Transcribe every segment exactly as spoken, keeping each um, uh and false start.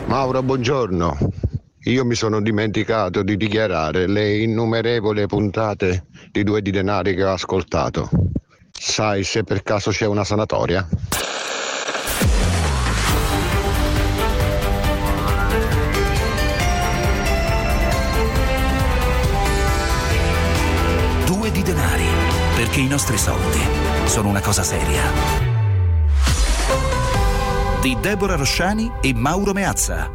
Mauro, buongiorno. Io mi sono dimenticato di dichiarare le innumerevoli puntate di Due di Denari che ho ascoltato. Sai se per caso c'è una sanatoria? Due di Denari, perché i nostri soldi sono una cosa seria. Di Deborah Rosciani e Mauro Meazza.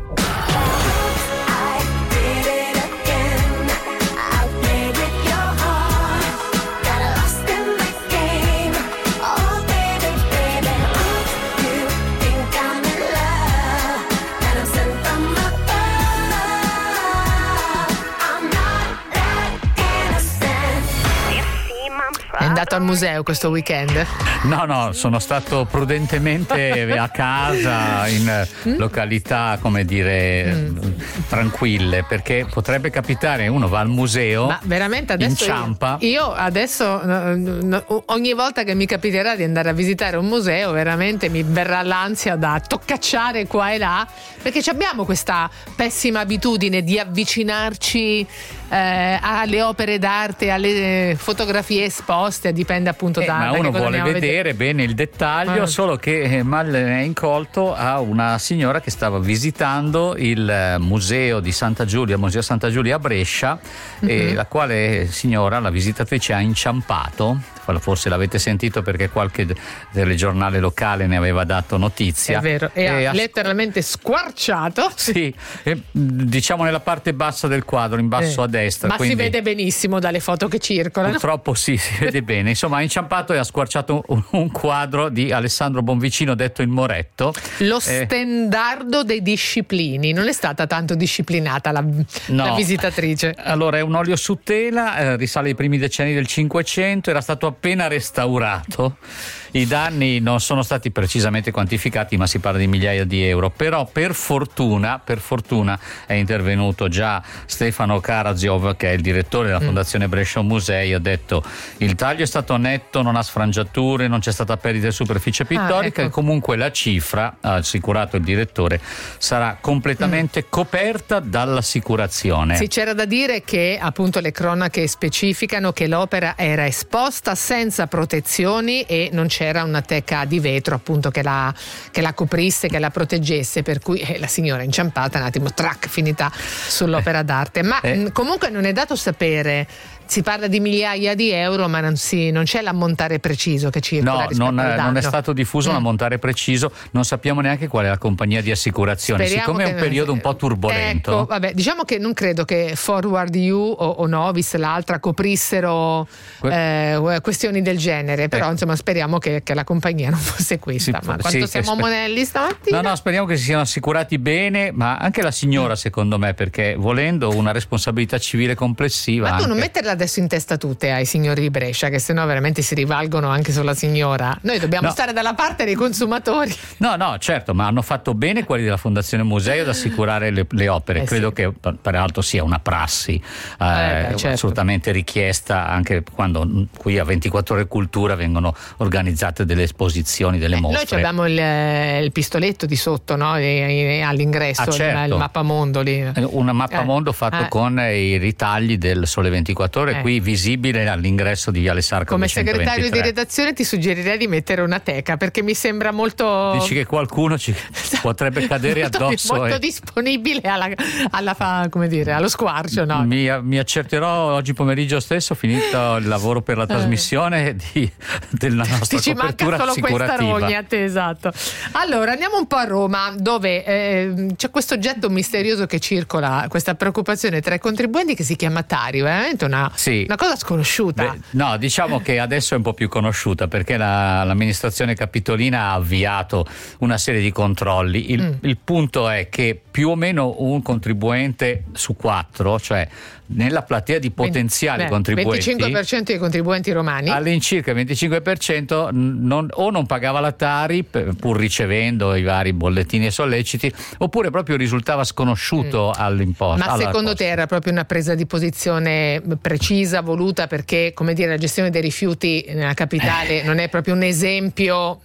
È andato al museo questo weekend? No, no, sono stato prudentemente a casa in località, come dire, mm. tranquille, perché potrebbe capitare, uno va al museo, ma veramente adesso inciampa. Io, io adesso no, no, ogni volta che mi capiterà di andare a visitare un museo, veramente mi verrà l'ansia da toccacciare qua e là, perché abbiamo questa pessima abitudine di avvicinarci eh, alle opere d'arte, alle fotografie esposte, dipende appunto eh, da, ma da uno che cosa vuole vedere, vedere bene il dettaglio, ah. solo che mal è incolto a una signora che stava visitando il museo di Santa Giulia, Museo Santa Giulia a Brescia, mm-hmm. e la quale signora, la visitatrice, ha inciampato. Forse l'avete sentito perché qualche telegiornale locale ne aveva dato notizia. È vero, e, e ha, ha letteralmente squarciato. Sì, e, diciamo nella parte bassa del quadro, in basso eh. a destra. Ma quindi, si vede benissimo dalle foto che circolano. Purtroppo sì, si vede bene. Insomma, ha inciampato e ha squarciato un, un quadro di Alessandro Bonvicino, detto il Moretto. Lo eh. stendardo dei disciplini. Non è stata tanto disciplinata la, no. la visitatrice. Allora, è un olio su tela, eh, risale ai primi decenni del Cinquecento, era stato appena restaurato. I danni non sono stati precisamente quantificati, ma si parla di migliaia di euro. Però per fortuna, per fortuna è intervenuto già Stefano Karadziov, che è il direttore della Fondazione mm. Brescia Musei. Ha detto: il taglio è stato netto, non ha sfrangiature, non c'è stata perdita di superficie pittorica, ah, ecco. e comunque la cifra, ha assicurato il direttore, sarà completamente mm. coperta dall'assicurazione. Sì, c'era da dire che appunto le cronache specificano che l'opera era esposta senza protezioni e non c'era una teca di vetro appunto che la, che la coprisse, che la proteggesse, per cui eh, la signora inciampata un attimo, track, finita sull'opera d'arte. Ma eh. mh, comunque non è dato sapere. Si parla di migliaia di euro, ma non, si, non c'è l'ammontare preciso che circola. No, non, non è stato diffuso un ammontare preciso, non sappiamo neanche qual è la compagnia di assicurazione. Speriamo. Siccome è un periodo un po' turbolento. Ecco, vabbè, diciamo che non credo che Forward You o, o Novis, l'altra, coprissero que- eh, questioni del genere, però ecco. insomma speriamo che, che la compagnia non fosse questa. Sì, ma quanto sì, siamo sper- monelli stamattina? No, no, speriamo che si siano assicurati bene, ma anche la signora, secondo me, perché volendo una responsabilità civile complessiva. Ma tu anche... non metterla adesso in testa tutte ai signori di Brescia, che sennò veramente si rivalgono anche sulla signora. Noi dobbiamo no. stare dalla parte dei consumatori. No, no, certo, ma hanno fatto bene quelli della Fondazione Musei ad assicurare le, le opere. Eh, Credo sì. che peraltro sia una prassi eh, eh, beh, certo. assolutamente richiesta, anche quando qui a ventiquattro ore Cultura vengono organizzate delle esposizioni, delle eh, mostre. Noi abbiamo il, il pistoletto di sotto, no? E, e, all'ingresso, ah, certo. il, il mappamondo lì. Una mappamondo eh, fatto eh. con i ritagli del Sole ventiquattro ore, eh. qui visibile all'ingresso di Viale Sarco. Come segretario di redazione ti suggerirei di mettere una teca, perché mi sembra molto. Dici che qualcuno ci potrebbe cadere molto, addosso. Molto e... disponibile alla, alla, come dire, allo squarcio, no? Mi, mi accerterò oggi pomeriggio stesso, finito il lavoro per la trasmissione, di, della nostra Ti copertura ci manca solo assicurativa. Questa rogna, te, esatto. Allora andiamo un po' a Roma, dove eh, c'è questo oggetto misterioso che circola, questa preoccupazione tra i contribuenti, che si chiama Tari, veramente una, sì. una cosa sconosciuta. Beh, no, diciamo che adesso è un po' più conosciuta, perché la, l'amministrazione capitolina ha avviato una serie di controlli. Il, mm. il punto è che più o meno un contribuente su quattro, cioè nella platea di potenziali Beh, contribuenti, venticinque per cento dei contribuenti romani, all'incirca il venticinque per cento non, o non pagava la Tari pur ricevendo i vari bollettini e solleciti, oppure proprio risultava sconosciuto mm. all'imposta. Ma secondo te era proprio una presa di posizione precisa, voluta, perché come dire la gestione dei rifiuti nella capitale eh. non è proprio un esempio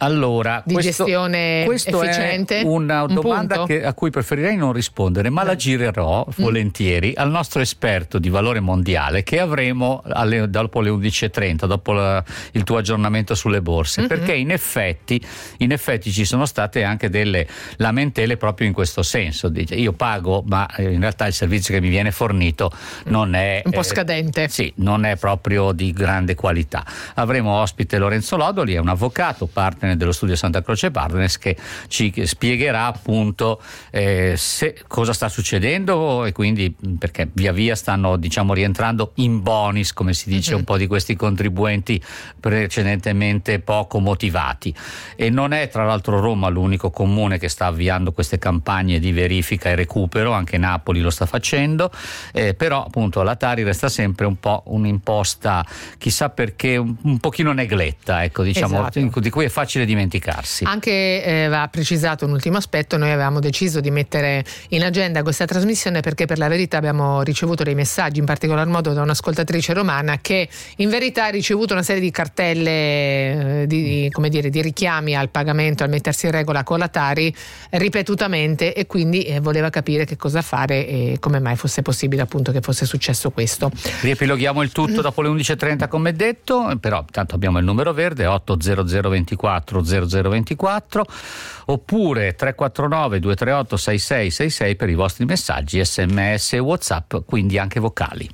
Allora, di questo, gestione questo efficiente? È una Un domanda punto? che, a cui preferirei non rispondere, ma la girerò volentieri mm. al nostro esperto di valore mondiale, che avremo alle, dopo le undici e trenta, dopo la, il tuo aggiornamento sulle borse, mm-hmm. perché in effetti, in effetti ci sono state anche delle lamentele proprio in questo senso. Dice, io pago, ma in realtà il servizio che mi viene fornito non è un po' eh, scadente. Sì, non è proprio di grande qualità. Avremo ospite Lorenzo Lodoli, è un avvocato, partner dello studio Santa Croce Partners, che ci spiegherà appunto eh, se, cosa sta succedendo, e quindi perché via via stanno, diciamo, rientrando in bonis, come si dice, mm-hmm. un po' di questi contribuenti precedentemente poco motivati. E non è tra l'altro Roma l'unico comune che sta avviando queste campagne di verifica e recupero, anche Napoli lo sta facendo, eh, però appunto la Tari resta sempre un po' un'imposta, chissà perché, un, un pochino negletta, ecco, diciamo, esatto. di cui è facile dimenticarsi. Anche eh, va precisato un ultimo aspetto: noi avevamo deciso di mettere in agenda questa trasmissione perché per la verità abbiamo ricevuto dei messaggi, in particolar modo da un'ascoltatrice romana che in verità ha ricevuto una serie di cartelle eh, di, come dire, di richiami al pagamento, al mettersi in regola con la Tari ripetutamente, e quindi eh, voleva capire che cosa fare e come mai fosse possibile appunto che fosse successo questo. Riepiloghiamo il tutto dopo le undici e trenta come detto, però tanto abbiamo il numero verde otto zero zero ventiquattro zero zero ventiquattro oppure tre quattro nove due tre otto sei sei sei sei per i vostri messaggi sms e WhatsApp, quindi anche vocali.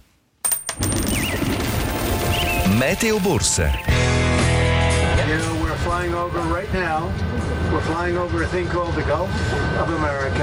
Meteo Borsa. You know, we're flying over right now. We're flying over a thing called the Gulf of America,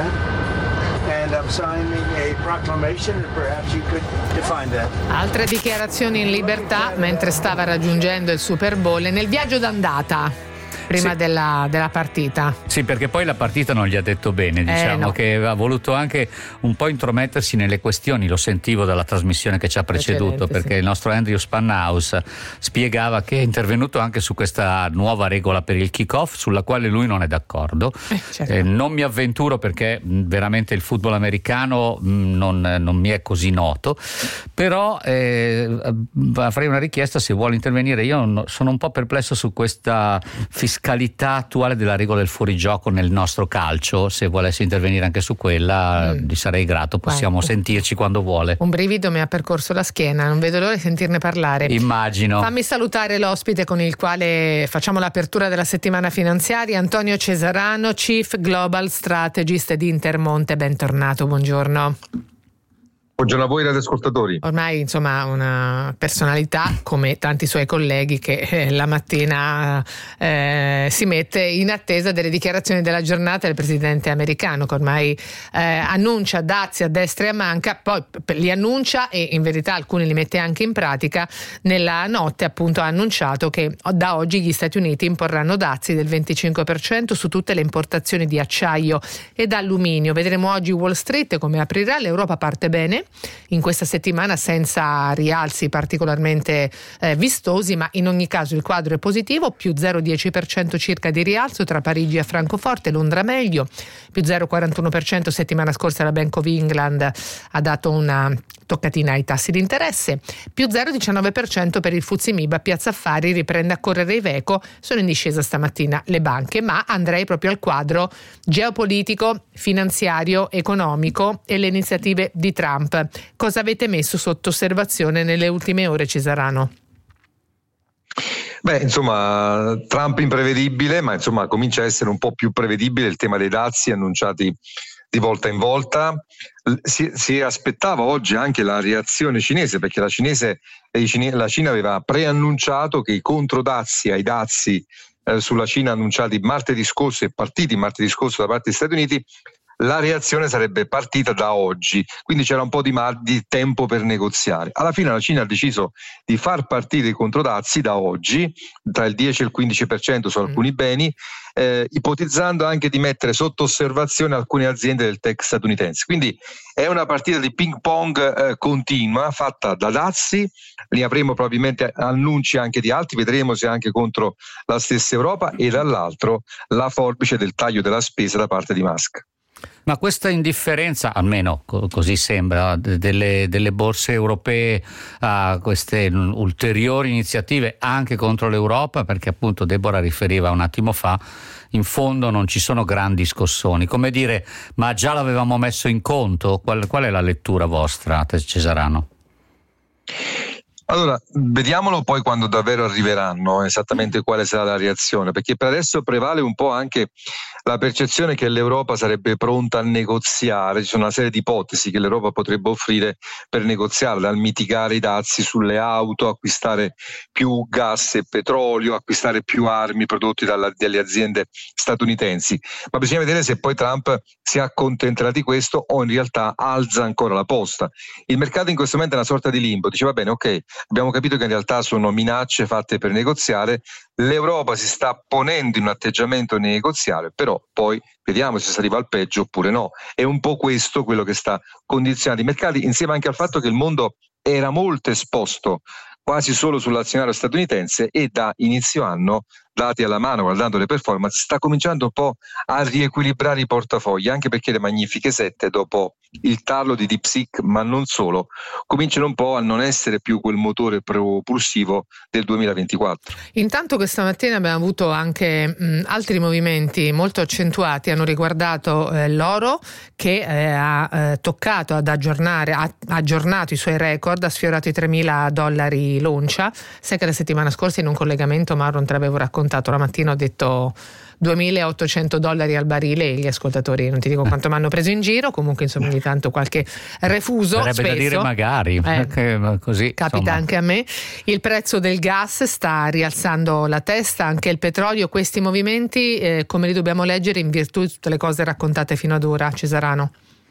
and I'm signing a proclamation, and perhaps you could define that. Altre dichiarazioni in libertà mentre stava raggiungendo il Super Bowl e nel viaggio d'andata prima sì. della, della partita. Sì, perché poi la partita non gli ha detto bene, diciamo, eh, no. che ha voluto anche un po' intromettersi nelle questioni, lo sentivo dalla trasmissione che ci ha preceduto, perché sì. il nostro Andrew Spanhaus spiegava che è intervenuto anche su questa nuova regola per il kick-off, sulla quale lui non è d'accordo. Eh, certo. eh, non mi avventuro perché mh, veramente il football americano mh, non, non mi è così noto, però eh, farei una richiesta se vuole intervenire. Io no, sono un po' perplesso su questa fiscalità attuale della regola del fuorigioco nel nostro calcio. Se volesse intervenire anche su quella mm. gli sarei grato, possiamo Vai. sentirci quando vuole. Un brivido mi ha percorso la schiena, non vedo l'ora di sentirne parlare. Immagino. Fammi salutare l'ospite con il quale facciamo l'apertura della settimana finanziaria, Antonio Cesarano, Chief Global Strategist di Intermonte. Bentornato, buongiorno. Buongiorno a voi radioascoltatori. Ormai insomma una personalità come tanti suoi colleghi che eh, la mattina eh, si mette in attesa delle dichiarazioni della giornata del presidente americano, che ormai eh, annuncia dazi a destra e a manca, poi li annuncia e in verità alcuni li mette anche in pratica. Nella notte appunto ha annunciato che da oggi gli Stati Uniti imporranno dazi del venticinque per cento su tutte le importazioni di acciaio ed alluminio. Vedremo oggi Wall Street come aprirà. L'Europa parte bene in questa settimana senza rialzi particolarmente eh, vistosi, ma in ogni caso il quadro è positivo, più zero virgola dieci per cento circa di rialzo tra Parigi e Francoforte, Londra meglio, più zero virgola quarantuno per cento settimana scorsa la Bank of England ha dato una toccatina ai tassi di interesse, più zero virgola diciannove per cento per il F T S E M I B a Piazza Affari, riprende a correre Iveco, sono in discesa stamattina le banche, ma andrei proprio al quadro geopolitico, finanziario, economico e le iniziative di Trump. Cosa avete messo sotto osservazione nelle ultime ore, Cesarano? Beh, insomma, Trump imprevedibile, ma insomma comincia a essere un po' più prevedibile il tema dei dazi annunciati di volta in volta. Si, si aspettava oggi anche la reazione cinese, perché la, cinese, la Cina aveva preannunciato che i controdazi ai dazi eh, sulla Cina annunciati martedì scorso e partiti martedì scorso da parte degli Stati Uniti, la reazione sarebbe partita da oggi, quindi c'era un po' di, mal, di tempo per negoziare. Alla fine la Cina ha deciso di far partire i controdazi da oggi, tra il dieci e il quindici per cento su alcuni beni, eh, ipotizzando anche di mettere sotto osservazione alcune aziende del tech statunitense. Quindi è una partita di ping pong eh, continua, fatta da dazi, ne avremo probabilmente annunci anche di altri, vedremo se anche contro la stessa Europa, e dall'altro la forbice del taglio della spesa da parte di Musk. Ma questa indifferenza, almeno co- così sembra, de- delle, delle borse europee a queste ulteriori iniziative anche contro l'Europa, perché appunto Deborah riferiva un attimo fa, in fondo non ci sono grandi scossoni. Come dire, ma già l'avevamo messo in conto? Qual, qual è la lettura vostra, Cesarano? Allora, vediamolo poi quando davvero arriveranno, esattamente quale sarà la reazione, perché per adesso prevale un po' anche la percezione che l'Europa sarebbe pronta a negoziare. Ci sono una serie di ipotesi che l'Europa potrebbe offrire per negoziare, dal mitigare i dazi sulle auto, acquistare più gas e petrolio, acquistare più armi prodotti dalla, dalle aziende statunitensi. Ma bisogna vedere se poi Trump si accontenterà di questo o in realtà alza ancora la posta. Il mercato in questo momento è una sorta di limbo, dice va bene, ok, abbiamo capito che in realtà sono minacce fatte per negoziare, l'Europa si sta ponendo in un atteggiamento negoziale, però poi vediamo se si arriva al peggio oppure no. È un po' questo quello che sta condizionando i mercati, insieme anche al fatto che il mondo era molto esposto quasi solo sull'azionario statunitense e da inizio anno, dati alla mano, guardando le performance, sta cominciando un po' a riequilibrare i portafogli, anche perché le magnifiche sette, dopo il tarlo di DeepSeek, ma non solo, cominciano un po' a non essere più quel motore propulsivo del duemilaventiquattro. Intanto questa mattina abbiamo avuto anche mh, altri movimenti molto accentuati, hanno riguardato eh, l'oro che eh, ha eh, toccato ad aggiornare, ha aggiornato i suoi record, ha sfiorato i tremila dollari l'oncia. Sai che la settimana scorsa in un collegamento, Mauro, non te l'avevo raccontato, la mattina ho detto duemilaottocento dollari al barile e gli ascoltatori non ti dico quanto mi hanno preso in giro, comunque insomma ogni tanto qualche refuso, sarebbe spesso da dire magari eh, che, così capita insomma. Anche a me. Il prezzo del gas sta rialzando la testa, anche il petrolio. Questi movimenti eh, come li dobbiamo leggere in virtù di tutte le cose raccontate fino ad ora, Cesarano?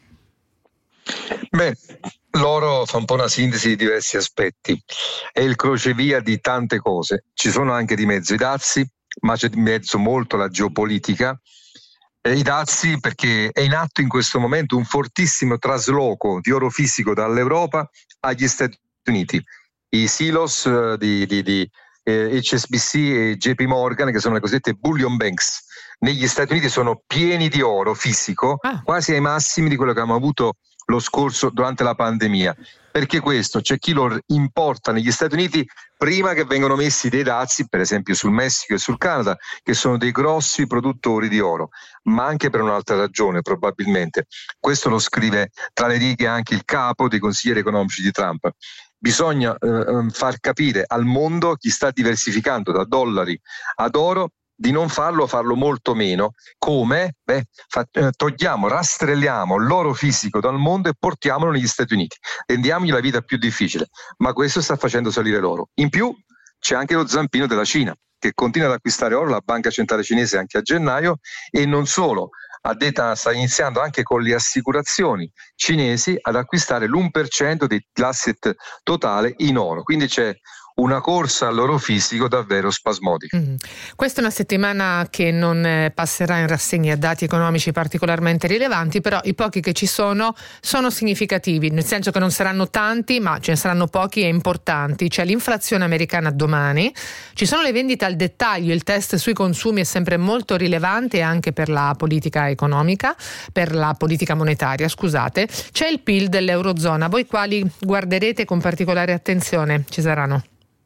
Beh, l'oro fa un po' una sintesi di diversi aspetti, è il crocevia di tante cose, ci sono anche di mezzo i dazi, ma c'è di mezzo molto la geopolitica, e i dazi perché è in atto in questo momento un fortissimo trasloco di oro fisico dall'Europa agli Stati Uniti. I silos uh, di, di, di eh, H S B C e J P Morgan, che sono le cosiddette bullion banks, negli Stati Uniti sono pieni di oro fisico, ah. quasi ai massimi di quello che abbiamo avuto lo scorso durante la pandemia. Perché questo? C'è chi lo importa negli Stati Uniti prima che vengano messi dei dazi, per esempio sul Messico e sul Canada, che sono dei grossi produttori di oro, ma anche per un'altra ragione probabilmente. Questo lo scrive tra le righe anche il capo dei consiglieri economici di Trump. Bisogna eh, far capire al mondo, chi sta diversificando da dollari ad oro, di non farlo, farlo molto meno. Come? Beh, fa, eh, togliamo, rastrelliamo l'oro fisico dal mondo e portiamolo negli Stati Uniti, rendiamogli la vita più difficile, ma questo sta facendo salire l'oro. In più c'è anche lo zampino della Cina, che continua ad acquistare oro, la banca centrale cinese anche a gennaio, e non solo, sta iniziando anche con le assicurazioni cinesi ad acquistare l'uno per cento dell'asset totale in oro, quindi c'è una corsa all'oro fisico davvero spasmodica. Mm. Questa è una settimana che non eh, passerà in rassegna dati economici particolarmente rilevanti, però i pochi che ci sono sono significativi, nel senso che non saranno tanti, ma ce ne saranno pochi e importanti. C'è l'inflazione americana domani, ci sono le vendite al dettaglio, il test sui consumi è sempre molto rilevante anche per la politica economica, per la politica monetaria, scusate. C'è il P I L dell'Eurozona, voi quali guarderete con particolare attenzione, Cesarano?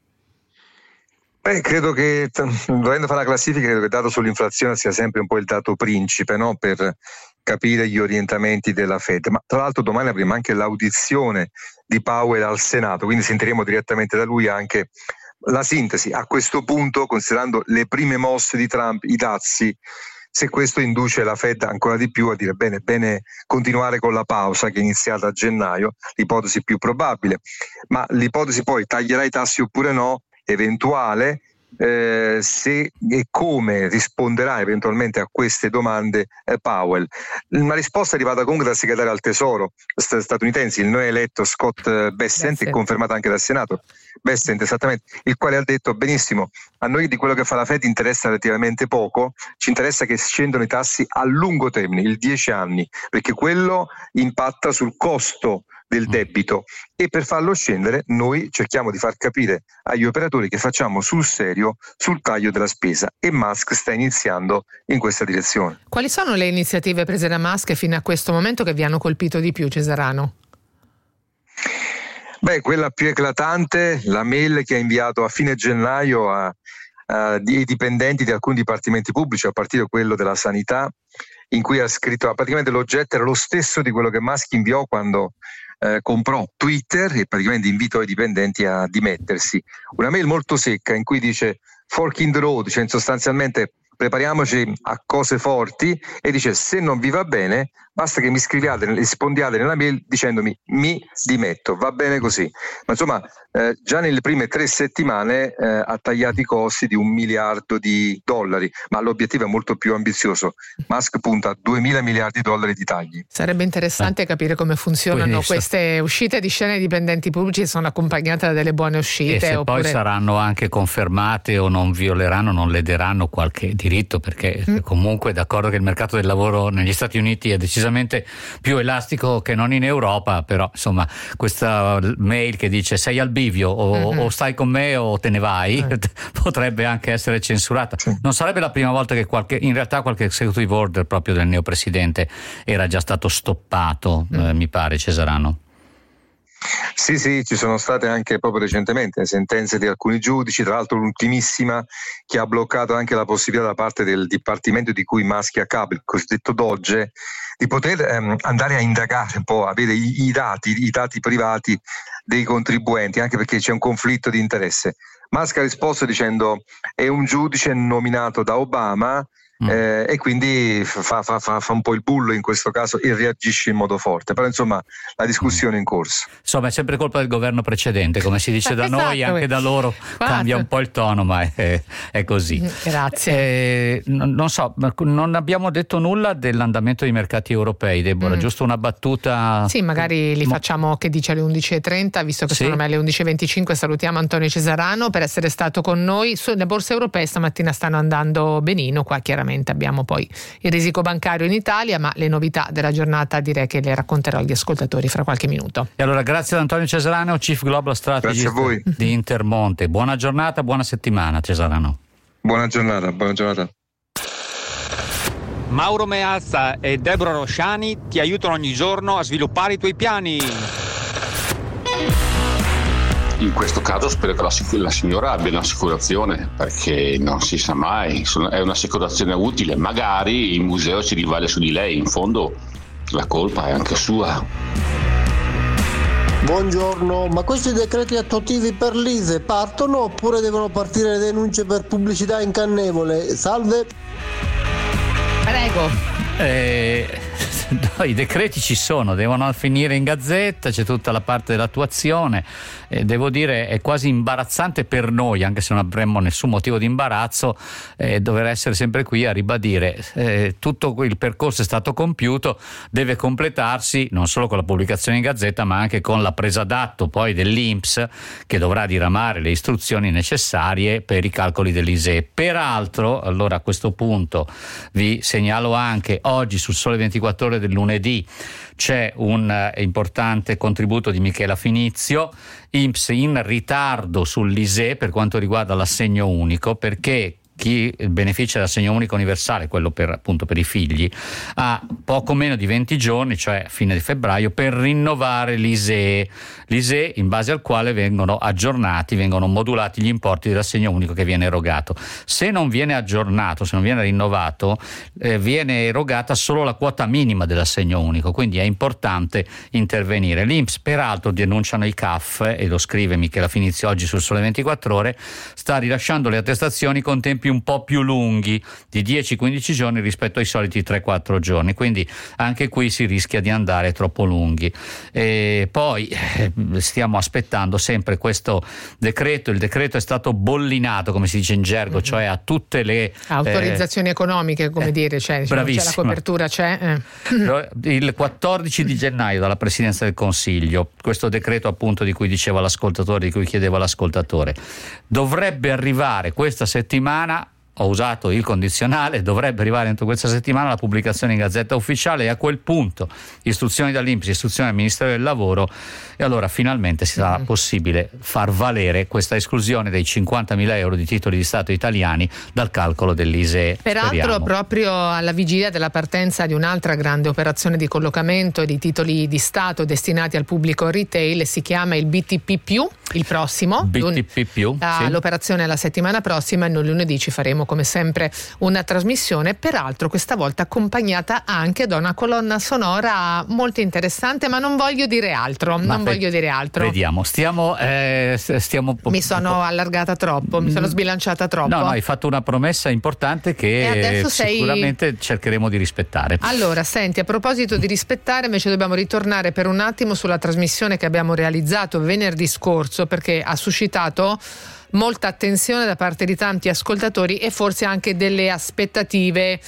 Beh, credo che, dovendo fare la classifica, credo che il dato sull'inflazione sia sempre un po' il dato principe, no? Per capire gli orientamenti della Fed. Ma tra l'altro domani avremo anche l'audizione di Powell al Senato, quindi sentiremo direttamente da lui anche la sintesi. A questo punto, considerando le prime mosse di Trump, i dazi, se questo induce la Fed ancora di più a dire bene, bene continuare con la pausa che è iniziata a gennaio, l'ipotesi più probabile. Ma l'ipotesi poi taglierà i tassi oppure no, eventuale, eh, se e come risponderà eventualmente a queste domande eh, Powell. Una risposta arrivata comunque dal segretario al Tesoro statunitense, il neoeletto Scott Bessent, Bessent, e confermata anche dal Senato, Bessent esattamente, il quale ha detto benissimo, a noi di quello che fa la Fed interessa relativamente poco, ci interessa che scendano i tassi a lungo termine, il dieci anni, perché quello impatta sul costo del debito, e per farlo scendere noi cerchiamo di far capire agli operatori che facciamo sul serio sul taglio della spesa, e Musk sta iniziando in questa direzione. Quali sono le iniziative prese da Musk fino a questo momento che vi hanno colpito di più, Cesarano? Beh, quella più eclatante, la mail che ha inviato a fine gennaio a, a ai dipendenti di alcuni dipartimenti pubblici, a partire da quello della sanità, in cui ha scritto, praticamente l'oggetto era lo stesso di quello che Musk inviò quando eh, comprò Twitter, e praticamente invitò i dipendenti a dimettersi. Una mail molto secca in cui dice fork in the road, cioè sostanzialmente prepariamoci a cose forti, e dice se non vi va bene basta che mi scriviate, rispondiate nella mail dicendomi mi dimetto, va bene così. Ma insomma eh, già nelle prime tre settimane eh, ha tagliato i costi di un miliardo di dollari, ma l'obiettivo è molto più ambizioso. Musk punta a duemila miliardi di dollari di tagli. Sarebbe interessante eh. capire come funzionano Quindi, queste uscite di scena di dipendenti pubblici, sono accompagnate da delle buone uscite. E se oppure... poi saranno anche confermate o non violeranno, non lederanno qualche diritto, perché mm. comunque d'accordo che il mercato del lavoro negli Stati Uniti è decisamente più elastico che non in Europa, però insomma questa mail che dice sei al bivio o, mm-hmm. o stai con me o te ne vai eh. potrebbe anche essere censurata. Sì. Non sarebbe la prima volta che qualche, in realtà qualche executive order proprio del neopresidente era già stato stoppato, mm. eh, mi pare, Cesarano. Sì, sì, ci sono state anche proprio recentemente sentenze di alcuni giudici, tra l'altro l'ultimissima che ha bloccato anche la possibilità da parte del dipartimento di cui Musk è a capo, il cosiddetto Doge, di poter ehm, andare a indagare un po', avere i, i dati, i dati privati dei contribuenti, anche perché c'è un conflitto di interesse. Musk ha risposto dicendo è un giudice nominato da Obama, Mm. Eh, e quindi fa, fa, fa, fa un po' il bullo in questo caso e reagisce in modo forte, però insomma la discussione è in corso. Insomma è sempre colpa del governo precedente, come si dice da esatto, noi, anche da loro Quattro. Cambia un po' il tono, ma è, è così. Grazie. Eh, non, non so, non abbiamo detto nulla dell'andamento dei mercati europei, Deborah, mm. giusto una battuta? Sì, magari li facciamo, che dice alle undici e trenta, visto che sì. sono alle undici e venticinque. Salutiamo Antonio Cesarano per essere stato con noi. Sulle borse europee stamattina stanno andando benino, qua chiaramente abbiamo poi il risico bancario in Italia, ma le novità della giornata direi che le racconterò agli ascoltatori fra qualche minuto. E allora grazie ad Antonio Cesarano, Chief Global Strategist di Intermonte. Buona giornata, buona settimana Cesarano. Buona giornata, buona giornata. Mauro Meazza e Deborah Rosciani ti aiutano ogni giorno a sviluppare i tuoi piani. In questo caso spero che la, la signora abbia un'assicurazione, perché non si sa mai, è un'assicurazione utile, magari il museo si rivale su di lei, in fondo la colpa è anche sua. Buongiorno, ma questi decreti attuativi per l'I S E E partono oppure devono partire le denunce per pubblicità ingannevole? Salve. Prego. Eh... No, i decreti ci sono, devono finire in gazzetta, c'è tutta la parte dell'attuazione. Eh, devo dire è quasi imbarazzante per noi, anche se non avremmo nessun motivo di imbarazzo, eh, dover essere sempre qui a ribadire eh, tutto il percorso è stato compiuto, deve completarsi non solo con la pubblicazione in gazzetta ma anche con la presa d'atto poi dell'I N P S, che dovrà diramare le istruzioni necessarie per i calcoli dell'I S E E. Peraltro, allora a questo punto vi segnalo anche oggi sul Sole ventiquattro Ore del lunedì c'è un uh, importante contributo di Michela Finizio, I N P S in ritardo sull'I S E E per quanto riguarda l'assegno unico, perché chi beneficia dell'assegno unico universale, quello per appunto per i figli, ha poco meno di venti giorni, cioè fine di febbraio, per rinnovare l'I S E E, l'I S E E in base al quale vengono aggiornati, vengono modulati gli importi dell'assegno unico che viene erogato. Se non viene aggiornato, se non viene rinnovato, eh, viene erogata solo la quota minima dell'assegno unico, quindi è importante intervenire. L'I N P S peraltro, denunciano i C A F, e lo scrive Michela Finizio oggi sul Sole ventiquattro Ore, sta rilasciando le attestazioni con tempi un po' più lunghi, di dieci quindici giorni rispetto ai soliti tre quattro giorni, quindi anche qui si rischia di andare troppo lunghi. E poi eh, stiamo aspettando sempre questo decreto. Il decreto è stato bollinato, come si dice in gergo, mm-hmm. cioè a tutte le autorizzazioni eh, economiche, come eh, dire, cioè, diciamo, c'è la copertura, c'è eh. Il quattordici di gennaio dalla Presidenza del Consiglio, questo decreto appunto di cui diceva l'ascoltatore, di cui chiedeva l'ascoltatore, dovrebbe arrivare questa settimana ho usato il condizionale, dovrebbe arrivare entro questa settimana la pubblicazione in Gazzetta Ufficiale, e a quel punto istruzioni dall'I N P S, istruzioni al Ministero del Lavoro, e allora finalmente sarà mm. possibile far valere questa esclusione dei cinquantamila euro di titoli di Stato italiani dal calcolo dell'I S E E. Peraltro speriamo. Proprio alla vigilia della partenza di un'altra grande operazione di collocamento di titoli di Stato destinati al pubblico retail, si chiama il B T P più, il prossimo B T P più, ah, sì. L'operazione è la settimana prossima, e noi lunedì ci faremo come sempre una trasmissione, peraltro questa volta accompagnata anche da una colonna sonora molto interessante, ma non voglio dire altro, ma non fe- voglio dire altro. Vediamo, stiamo eh, stiamo mi sono allargata troppo, mi sono sbilanciata troppo. No, no, hai fatto una promessa importante che E adesso sei... sicuramente cercheremo di rispettare. Allora, senti, a proposito di rispettare, invece dobbiamo ritornare per un attimo sulla trasmissione che abbiamo realizzato venerdì scorso, perché ha suscitato molta attenzione da parte di tanti ascoltatori e forse anche delle aspettative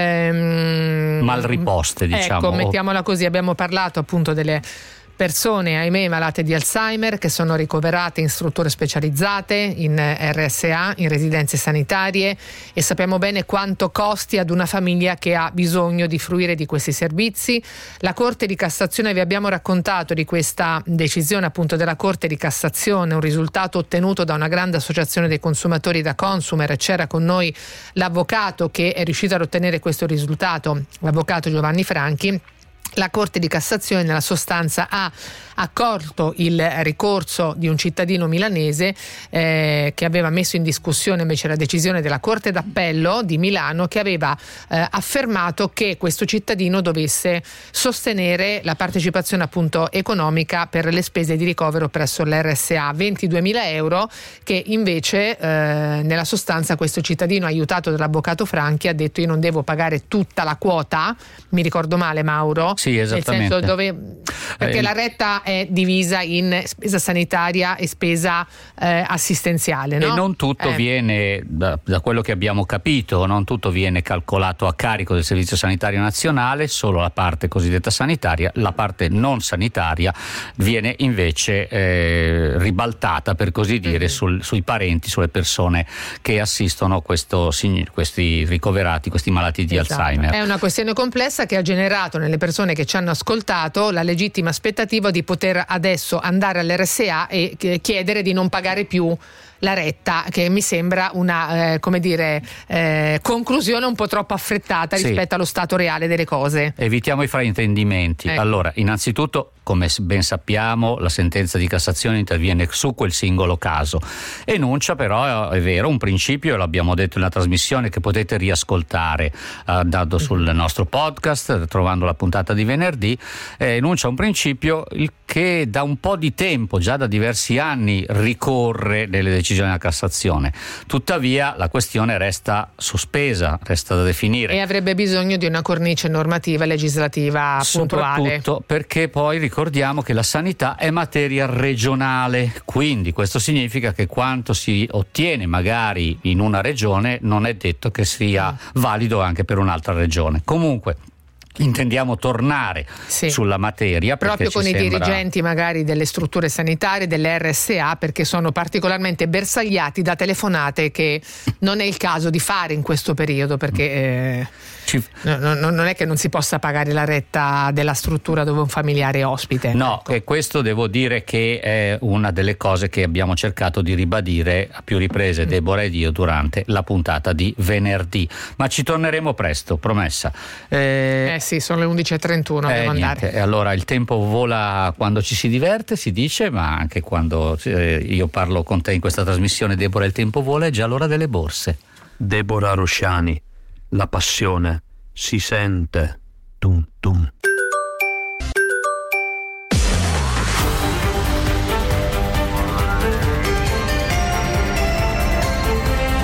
ehm, mal riposte, diciamo. Ecco, mettiamola così. Abbiamo parlato appunto delle persone, ahimè, malate di Alzheimer, che sono ricoverate in strutture specializzate, in R S A, in residenze sanitarie, e sappiamo bene quanto costi ad una famiglia che ha bisogno di fruire di questi servizi. La Corte di Cassazione, vi abbiamo raccontato di questa decisione appunto della Corte di Cassazione, un risultato ottenuto da una grande associazione dei consumatori, da Consumer. C'era con noi l'avvocato che è riuscito ad ottenere questo risultato, l'avvocato Giovanni Franchi. La Corte di Cassazione nella sostanza ha accolto il ricorso di un cittadino milanese eh, che aveva messo in discussione invece la decisione della Corte d'Appello di Milano, che aveva eh, affermato che questo cittadino dovesse sostenere la partecipazione appunto economica per le spese di ricovero presso l'R S A, ventiduemila euro, che invece eh, nella sostanza questo cittadino, aiutato dall'avvocato Franchi, ha detto: io non devo pagare tutta la quota, mi ricordo male Mauro? Sì, esattamente. Nel senso dove, perché eh, la retta è divisa in spesa sanitaria e spesa eh, assistenziale, no? E non tutto eh. viene, da, da quello che abbiamo capito, non tutto viene calcolato a carico del Servizio Sanitario Nazionale, solo la parte cosiddetta sanitaria, la parte non sanitaria viene invece eh, ribaltata, per così dire, mm-hmm. sul, sui parenti, sulle persone che assistono questo, questi ricoverati, questi malati di esatto. Alzheimer. È una questione complessa che ha generato nelle persone che ci hanno ascoltato la legittima aspettativa di poter adesso andare all'R S A e chiedere di non pagare più la retta, che mi sembra una eh, come dire eh, conclusione un po' troppo affrettata sì. rispetto allo stato reale delle cose. Evitiamo i fraintendimenti. Ecco. Allora, innanzitutto, come ben sappiamo, la sentenza di Cassazione interviene su quel singolo caso. Enuncia però, è vero, un principio, e l'abbiamo detto in una trasmissione che potete riascoltare andando sul nostro podcast, trovando la puntata di venerdì, eh, enuncia un principio il che da un po' di tempo, già da diversi anni, ricorre nelle decisioni della Cassazione. Tuttavia la questione resta sospesa, resta da definire. E avrebbe bisogno di una cornice normativa e legislativa puntuale. Soprattutto perché poi ricordiamo che la sanità è materia regionale, quindi questo significa che quanto si ottiene magari in una regione non è detto che sia valido anche per un'altra regione. Comunque intendiamo tornare sì. sulla materia proprio con i sembra... dirigenti magari delle strutture sanitarie, delle R S A, perché sono particolarmente bersagliati da telefonate che non è il caso di fare in questo periodo, perché eh, Ci... no, no, non è che non si possa pagare la retta della struttura dove un familiare è ospite. No, ecco. E questo devo dire che è una delle cose che abbiamo cercato di ribadire a più riprese, mm. Deborah ed io, durante la puntata di venerdì, ma ci torneremo presto, promessa. Eh, eh sì, sono le undici e trentuno, eh, devo niente. andare. E allora il tempo vola quando ci si diverte, si dice, ma anche quando eh, io parlo con te in questa trasmissione, Deborah, il tempo vola, è già l'ora delle borse. Deborah Rosciani, la passione si sente. Tum tum.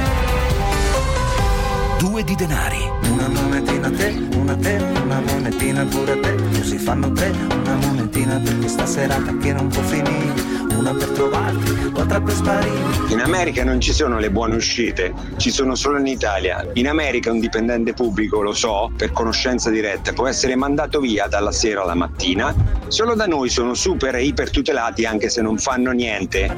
Due di denari. Una monetina a te, una a te, una monetina monetina pure a te, così fanno tre, una monetina per questa serata che non può finire, una per trovarti, l'altra per sparire. In America non ci sono le buone uscite, ci sono solo in Italia. In America un dipendente pubblico, lo so, per conoscenza diretta, può essere mandato via dalla sera alla mattina. Solo da noi sono super e iper tutelati anche se non fanno niente.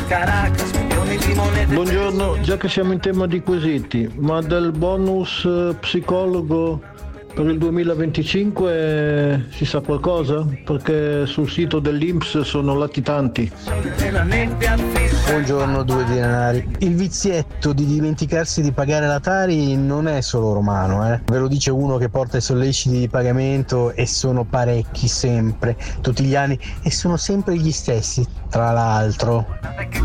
Buongiorno, già che siamo in tema di quesiti, ma del bonus eh, psicologo per il duemilaventicinque si sa qualcosa? Perché sul sito dell'I N P S sono latitanti. Buongiorno, due denari. Il vizietto di dimenticarsi di pagare la Tari non è solo romano, eh. Ve lo dice uno che porta i solleciti di pagamento e sono parecchi sempre, tutti gli anni, e sono sempre gli stessi, tra l'altro.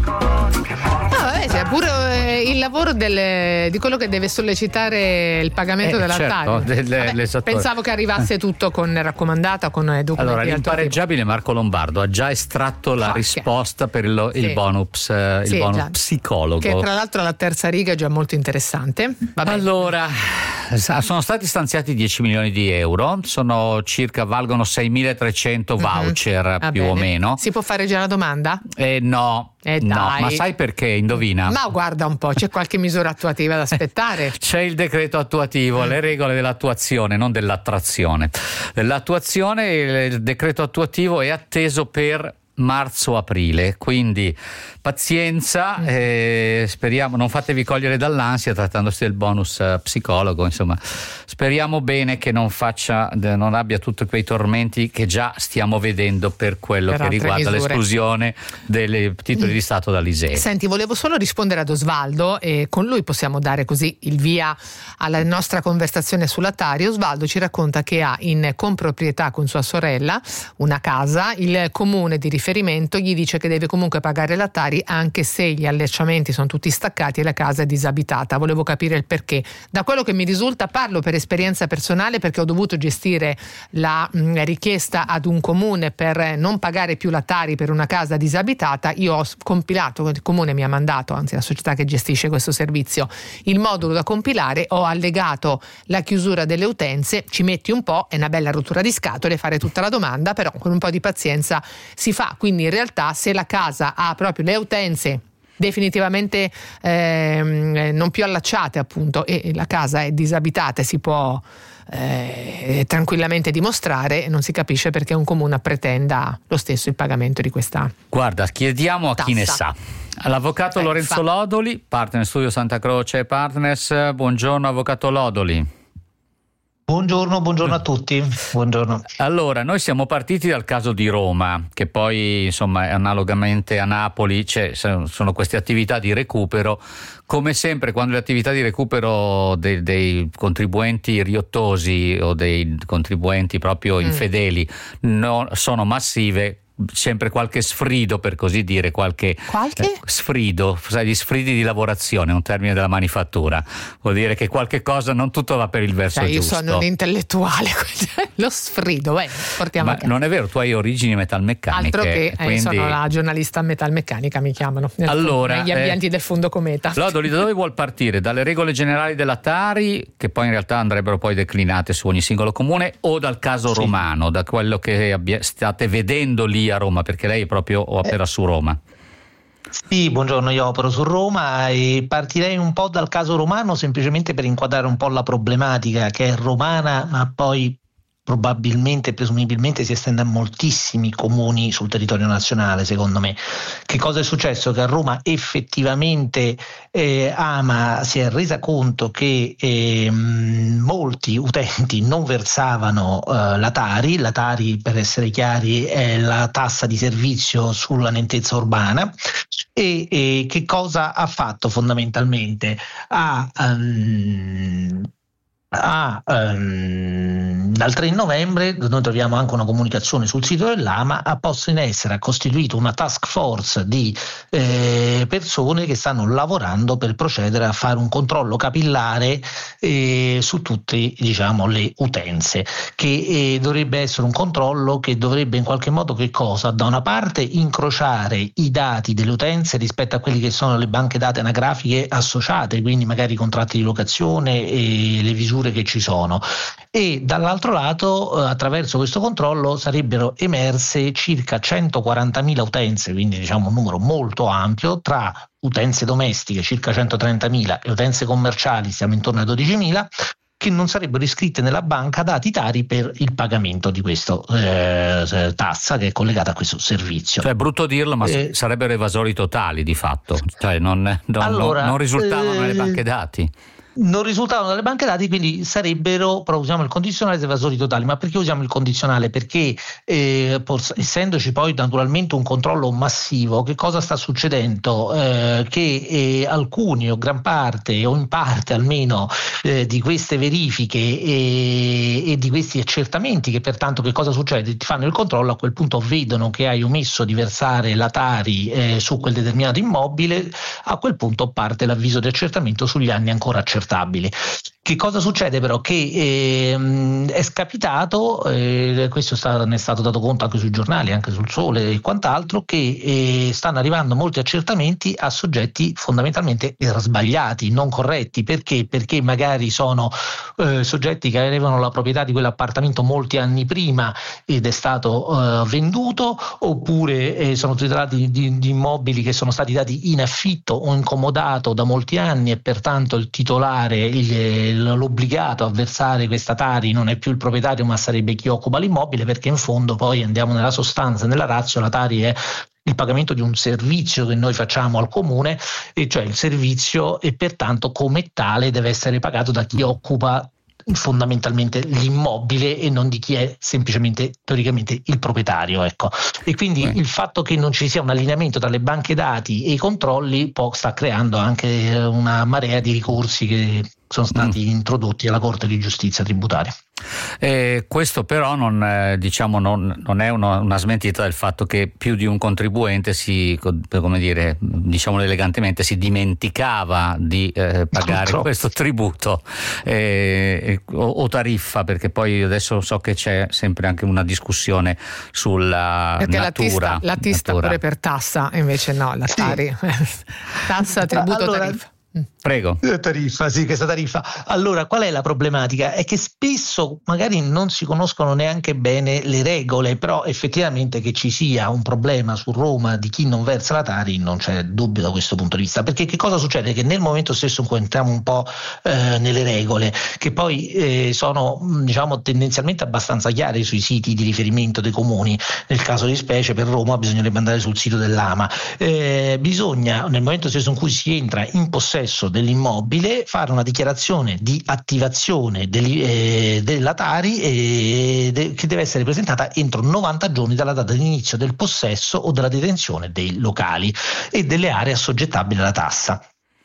No, vabbè, c'è pure eh, il lavoro delle, di quello che deve sollecitare il pagamento eh, della certo, Tari. Delle, Vabbè, pensavo che arrivasse eh. tutto con raccomandata, con documenti. Allora, l'impareggiabile Marco Lombardo ha già estratto la okay. risposta per il, sì. il bonus, eh, il sì, bonus già. psicologo. Che tra l'altro la terza riga è già molto interessante. Vabbè. Allora, sono stati stanziati dieci milioni di euro, sono circa, valgono seimilatrecento voucher mm-hmm. più bene. o meno. Si può fare già la domanda? Eh no. Eh no, dai. ma sai perché? Indovina. Ma guarda un po', c'è qualche misura attuativa da aspettare. C'è il decreto attuativo, le regole dell'attuazione, non dell'attrazione. L'attuazione, il decreto attuativo è atteso per marzo-aprile, quindi pazienza, eh, speriamo, non fatevi cogliere dall'ansia trattandosi del bonus uh, psicologo, insomma speriamo bene che non faccia, non abbia tutti quei tormenti che già stiamo vedendo per quello per che riguarda misure. l'esclusione dei titoli di Stato dall'I S E E. Senti, volevo solo rispondere ad Osvaldo e con lui possiamo dare così il via alla nostra conversazione sulla Tari. Osvaldo ci racconta che ha in comproprietà con sua sorella una casa, il comune di riferimento gli dice che deve comunque pagare la Tari anche se gli allacciamenti sono tutti staccati e la casa è disabitata. Volevo capire il perché. Da quello che mi risulta, parlo per esperienza personale perché ho dovuto gestire la mh, richiesta ad un comune per non pagare più la Tari per una casa disabitata. Io ho compilato, il comune mi ha mandato, anzi la società che gestisce questo servizio, il modulo da compilare, ho allegato la chiusura delle utenze, ci metti un po', è una bella rottura di scatole fare tutta la domanda, però con un po' di pazienza si fa. Quindi in realtà se la casa ha proprio le utenze definitivamente ehm, non più allacciate appunto e la casa è disabitata e si può eh, tranquillamente dimostrare, non si capisce perché un comune pretenda lo stesso il pagamento di questa Guarda, chiediamo a tassa. chi ne sa. All'avvocato Eh, Lorenzo fa. Lodoli, partner Studio Santa Croce Partners. Buongiorno avvocato Lodoli. Buongiorno, buongiorno a tutti. Buongiorno. Allora, noi siamo partiti dal caso di Roma, che poi insomma analogamente a Napoli c'è, sono queste attività di recupero. Come sempre, quando le attività di recupero dei, dei contribuenti riottosi o dei contribuenti proprio infedeli mm. no, sono massive, sempre qualche sfrido, per così dire, qualche, qualche? Eh, sfrido, sai, gli sfridi di lavorazione, un termine della manifattura, vuol dire che qualche cosa, non tutto va per il verso cioè, io giusto. sono un intellettuale, lo sfrido, eh, portiamo Ma a casa. non è vero, tu hai origini metalmeccaniche. Altro che quindi... eh, sono la giornalista metalmeccanica, mi chiamano nel allora, fondo, negli ambienti eh, del fondo cometa. Lodoli, da dove vuol partire? Dalle regole generali della Tari, che poi in realtà andrebbero poi declinate su ogni singolo comune, o dal caso sì. romano, da quello che abbia, state vedendo lì a Roma, perché lei proprio opera eh. su Roma? Sì, buongiorno, io opero su Roma e partirei un po' dal caso romano semplicemente per inquadrare un po' la problematica che è romana, ma poi probabilmente, presumibilmente si estende a moltissimi comuni sul territorio nazionale, secondo me. Che cosa è successo? Che a Roma effettivamente eh, Ama si è resa conto che eh, molti utenti non versavano eh, la Tari. La Tari, per essere chiari, è la tassa di servizio sulla nettezza urbana. E, e che cosa ha fatto fondamentalmente? Ha um, Ah, um, dal tre novembre noi troviamo anche una comunicazione sul sito dell'Ama, ha posto in essere, ha costituito una task force di eh, persone che stanno lavorando per procedere a fare un controllo capillare eh, su tutte, diciamo, le utenze, che eh, dovrebbe essere un controllo che dovrebbe in qualche modo che cosa? Da una parte incrociare i dati delle utenze rispetto a quelli che sono le banche dati anagrafiche associate, quindi magari i contratti di locazione e le visure misure che ci sono. E dall'altro lato, eh, attraverso questo controllo sarebbero emerse circa centoquarantamila utenze, quindi diciamo un numero molto ampio, tra utenze domestiche circa centotrentamila e utenze commerciali siamo intorno ai dodicimila, che non sarebbero iscritte nella banca dati tari per il pagamento di questa eh, tassa che è collegata a questo servizio. Cioè, è brutto dirlo, ma eh, sarebbero evasori totali di fatto, cioè non, non, allora, non risultavano eh, nelle banche dati. Non risultavano dalle banche dati, quindi sarebbero, però usiamo il condizionale, evasori totali. Ma perché usiamo il condizionale? Perché eh, pos- essendoci poi naturalmente un controllo massivo, che cosa sta succedendo? Eh, che eh, alcuni o gran parte o in parte almeno eh, di queste verifiche e, e di questi accertamenti, che pertanto che cosa succede? Ti fanno il controllo, a quel punto vedono che hai omesso di versare la Tari eh, su quel determinato immobile, a quel punto parte l'avviso di accertamento sugli anni ancora accertati. Che cosa succede però? Che ehm, è scapitato, eh, questo sta, ne è stato dato conto anche sui giornali, anche sul Sole e quant'altro, che eh, stanno arrivando molti accertamenti a soggetti fondamentalmente sbagliati, non corretti. Perché? Perché magari sono eh, soggetti che avevano la proprietà di quell'appartamento molti anni prima ed è stato eh, venduto, oppure eh, sono titolati di, di immobili che sono stati dati in affitto o in comodato da molti anni e pertanto il titolare, il, l'obbligato a versare questa Tari non è più il proprietario ma sarebbe chi occupa l'immobile, perché in fondo poi andiamo nella sostanza, nella ratio, la Tari è il pagamento di un servizio che noi facciamo al comune, e cioè il servizio, e pertanto come tale deve essere pagato da chi occupa fondamentalmente l'immobile e non di chi è semplicemente teoricamente il proprietario, ecco. E quindi eh. il fatto che non ci sia un allineamento tra le banche dati e i controlli poi sta creando anche una marea di ricorsi che sono stati mm. introdotti alla Corte di Giustizia tributaria. Eh, questo però non, eh, diciamo non, non è una, una smentita del fatto che più di un contribuente si, come dire, diciamolo elegantemente, si dimenticava di eh, pagare no, questo tributo eh, o, o tariffa, perché poi adesso so che c'è sempre anche una discussione sulla perché natura. Perché la tista pure per tassa, invece no, la Tari sì. Tassa, tributo, allora, tariffa. Prego. Tariffa, sì, questa tariffa. Allora, qual è la problematica? È che spesso magari non si conoscono neanche bene le regole, però effettivamente che ci sia un problema su Roma di chi non versa la Tari non c'è dubbio da questo punto di vista, perché che cosa succede? Che nel momento stesso in cui entriamo un po' eh, nelle regole, che poi eh, sono diciamo tendenzialmente abbastanza chiare sui siti di riferimento dei comuni, nel caso di specie per Roma bisognerebbe andare sul sito dell'Ama, eh, bisogna nel momento stesso in cui si entra in possesso dell'immobile fare una dichiarazione di attivazione degli, eh, della Tari eh, de, che deve essere presentata entro novanta giorni dalla data di inizio del possesso o della detenzione dei locali e delle aree assoggettabili alla tassa.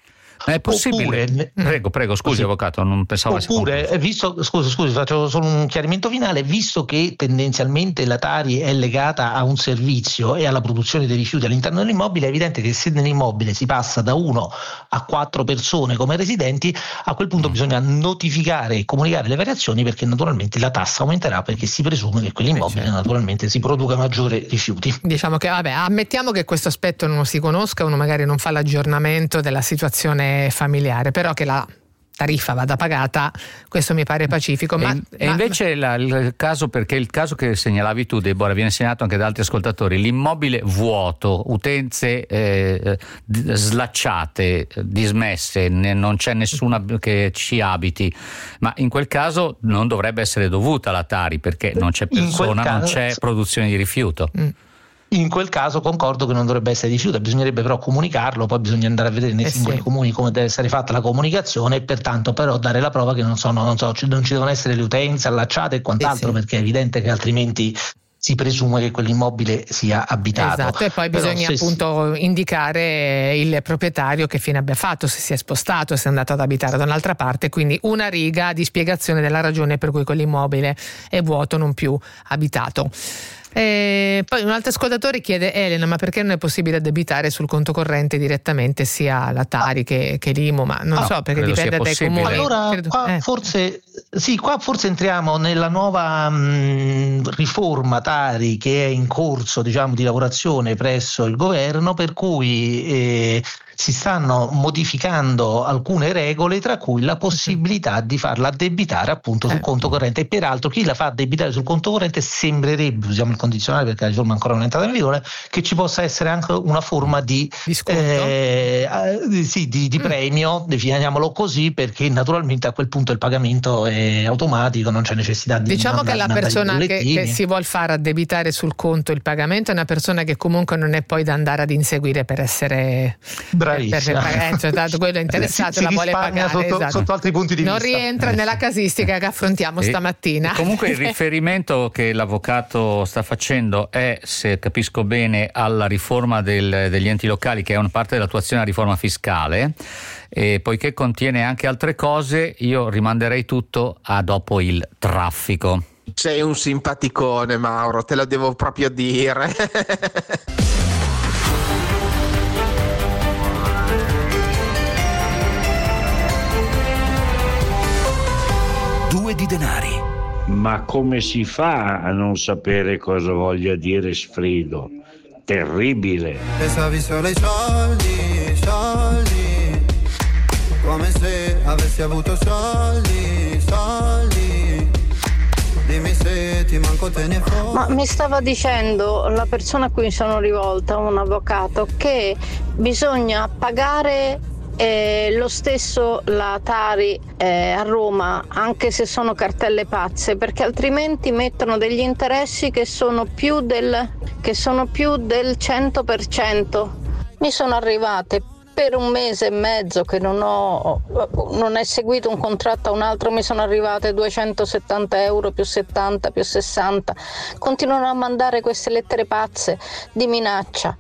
È possibile? Oppure, prego, prego, scusi sì. Avvocato, non pensavo. Oppure, visto, scusi, scusi, faccio solo un chiarimento finale, visto che tendenzialmente la Tari è legata a un servizio e alla produzione dei rifiuti all'interno dell'immobile, è evidente che se nell'immobile si passa da uno a quattro persone come residenti, a quel punto mm. bisogna notificare e comunicare le variazioni, perché naturalmente la tassa aumenterà, perché si presume che quell'immobile certo. naturalmente si produca maggiore rifiuti. Diciamo che, vabbè, ammettiamo che questo aspetto non si conosca, uno magari non fa l'aggiornamento della situazione familiare, però che la tariffa vada pagata, questo mi pare pacifico. Ma, e, e ma, invece la, il caso, perché il caso che segnalavi tu, Deborah, viene segnalato anche da altri ascoltatori, l'immobile vuoto, utenze eh, slacciate, dismesse, ne, non c'è nessuna che ci abiti, ma in quel caso non dovrebbe essere dovuta la Tari, perché non c'è persona, caso, non c'è produzione di rifiuto. Mm. In quel caso concordo che non dovrebbe essere rifiuto, bisognerebbe però comunicarlo, poi bisogna andare a vedere nei eh singoli sì. comuni come deve essere fatta la comunicazione, e pertanto però dare la prova che non sono, non so, non ci devono essere le utenze allacciate e quant'altro, eh sì. perché è evidente che altrimenti si presume che quell'immobile sia abitato. Esatto, e poi però bisogna se appunto si... indicare il proprietario che fine abbia fatto, se si è spostato, se è andato ad abitare da un'altra parte, quindi una riga di spiegazione della ragione per cui quell'immobile è vuoto, non più abitato. E poi un altro ascoltatore chiede: Elena, ma perché non è possibile addebitare sul conto corrente direttamente sia la Tari che, che l'I M U? Ma non ah, so, perché dipende dai comuni. Allora credo, qua, eh. forse, sì, qua forse entriamo nella nuova mh, riforma Tari che è in corso, diciamo, di lavorazione presso il governo, per cui eh, si stanno modificando alcune regole, tra cui la possibilità di farla addebitare appunto sul eh. conto corrente, e peraltro chi la fa addebitare sul conto corrente sembrerebbe, usiamo il condizionale perché la riforma ancora non è entrata in vigore, che ci possa essere anche una forma di eh, eh, sì, di, di mm. premio, definiamolo così, perché naturalmente a quel punto il pagamento è automatico, non c'è necessità di diciamo mandare, che la persona che, che si vuol far addebitare sul conto il pagamento è una persona che comunque non è poi da andare ad inseguire per essere bravissima, per, per, cioè, tanto quello è interessato, si, la si vuole pagare sotto, esatto. sotto altri punti di non vista. Non rientra eh. nella casistica che affrontiamo e, stamattina. E comunque il riferimento che l'avvocato sta facendo è, se capisco bene, alla riforma del, degli enti locali, che è una parte dell'attuazione della riforma fiscale, e poiché contiene anche altre cose io rimanderei tutto a dopo il traffico. Sei un simpaticone, Mauro, te lo devo proprio dire. Due di denari. Ma come si fa a non sapere cosa voglia dire sfrido? Terribile. Pensavi solo ai soldi, soldi, come se avessi avuto soldi, soldi. Dimmi se ti manco te ne fuori. Ma mi stava dicendo la persona a cui sono rivolta, un avvocato, che bisogna pagare eh, lo stesso la Tari eh, a Roma, anche se sono cartelle pazze, perché altrimenti mettono degli interessi che sono più del, che sono più del cento per cento. Mi sono arrivate per un mese e mezzo che non ho non è seguito un contratto a un altro, mi sono arrivate duecentosettanta euro più settanta più sessanta. Continuano a mandare queste lettere pazze di minaccia.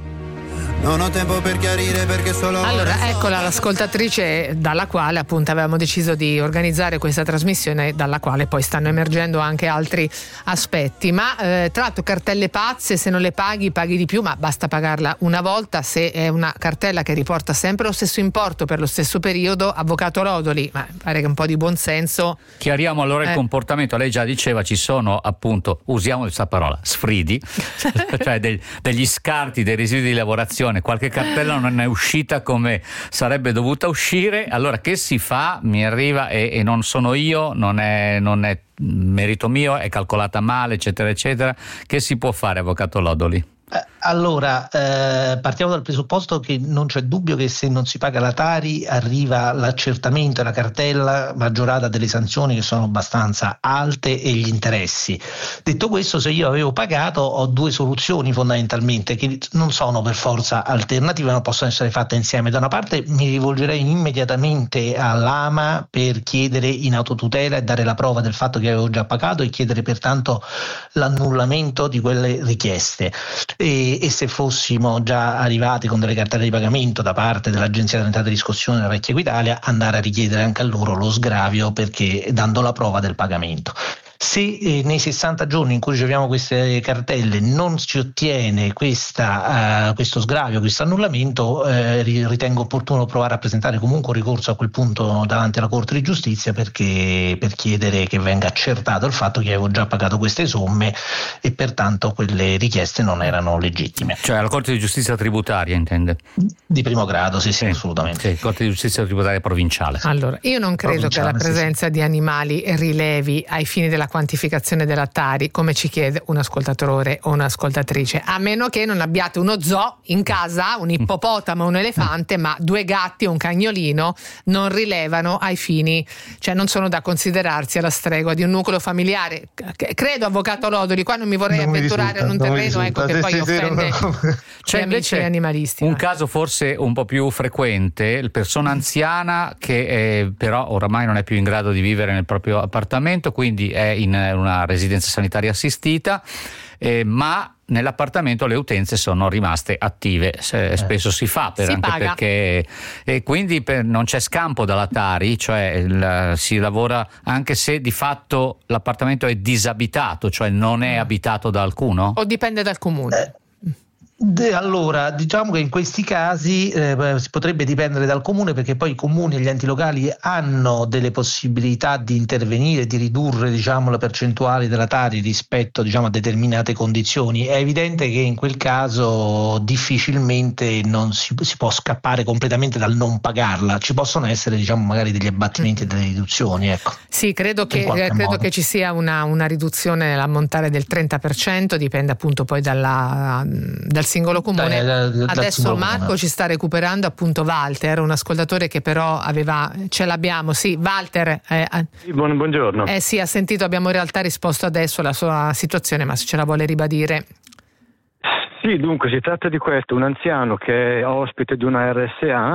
Non ho tempo per chiarire perché solo allora eccola l'ascoltatrice dalla quale appunto avevamo deciso di organizzare questa trasmissione, dalla quale poi stanno emergendo anche altri aspetti. Ma eh, tra l'altro cartelle pazze, se non le paghi paghi di più, ma basta pagarla una volta. Se è una cartella che riporta sempre lo stesso importo per lo stesso periodo, avvocato Lodoli, ma pare che un po' di buonsenso. Chiariamo allora eh. il comportamento. Lei già diceva, ci sono appunto, usiamo questa parola, sfridi, cioè del, degli scarti, dei residui di lavorazione. Qualche cartella non è uscita come sarebbe dovuta uscire, allora che si fa? Mi arriva e, e non sono io, non è, non è merito mio, è calcolata male, eccetera eccetera. Che si può fare, avvocato Lodoli? Allora, eh, partiamo dal presupposto che non c'è dubbio che se non si paga la Tari arriva l'accertamento e la cartella maggiorata delle sanzioni, che sono abbastanza alte, e gli interessi. Detto questo, se io avevo pagato, ho due soluzioni fondamentalmente, che non sono per forza alternative, ma possono essere fatte insieme. Da una parte mi rivolgerei immediatamente all'AMA per chiedere in autotutela e dare la prova del fatto che avevo già pagato, e chiedere pertanto l'annullamento di quelle richieste. E E, e se fossimo già arrivati con delle cartelle di pagamento da parte dell'Agenzia delle Entrate e Riscossione della Vecchia Equitalia, andare a richiedere anche a loro lo sgravio, perché dando la prova del pagamento. Se eh, nei sessanta giorni in cui riceviamo queste cartelle non si ottiene questa, uh, questo sgravio, questo annullamento, eh, ritengo opportuno provare a presentare comunque un ricorso a quel punto davanti alla Corte di Giustizia, perché per chiedere che venga accertato il fatto che avevo già pagato queste somme e pertanto quelle richieste non erano legittime. Cioè alla Corte di Giustizia tributaria, intende? Di primo grado, sì, sì, sì, assolutamente. Sì, Corte di Giustizia tributaria provinciale. Allora, io non credo che la presenza sì, sì. di animali rilevi ai fini della quantificazione della Tari, come ci chiede un ascoltatore o un'ascoltatrice, a meno che non abbiate uno zoo in casa, un ippopotamo, un elefante, ma due gatti o un cagnolino non rilevano ai fini, cioè non sono da considerarsi alla stregua di un nucleo familiare. Credo, avvocato Lodoli, qua non mi vorrei non avventurare in un terreno ecco che poi offende c'è gli amici animalisti. Un caso forse un po' più frequente, la persona anziana che è, però oramai non è più in grado di vivere nel proprio appartamento, quindi è in una residenza sanitaria assistita, eh, ma nell'appartamento le utenze sono rimaste attive, eh. spesso si fa per, si anche paga. perché e quindi per, non c'è scampo dalla Tari, cioè il, si lavora anche se di fatto l'appartamento è disabitato, cioè non è abitato da alcuno? O dipende dal comune? Eh. De, allora, diciamo che in questi casi eh, si potrebbe dipendere dal comune, perché poi i comuni e gli enti locali hanno delle possibilità di intervenire, di ridurre, diciamo, la percentuale della Tari rispetto, diciamo, a determinate condizioni. È evidente che in quel caso difficilmente non si, si può scappare completamente dal non pagarla. Ci possono essere, diciamo, magari degli abbattimenti e delle riduzioni, ecco. Sì, credo che, eh, credo che ci sia una, una riduzione nell'ammontare del trenta per cento, dipende appunto poi dalla, dal singolo comune. Da, da, Adesso singolo Marco comune. ci sta recuperando appunto Walter, un ascoltatore che però aveva, ce l'abbiamo, sì, Walter. Eh, sì, buon, buongiorno. Eh sì, ha sentito, abbiamo in realtà risposto adesso alla sua situazione, ma se ce la vuole ribadire. Sì, dunque si tratta di questo, un anziano che è ospite di una R S A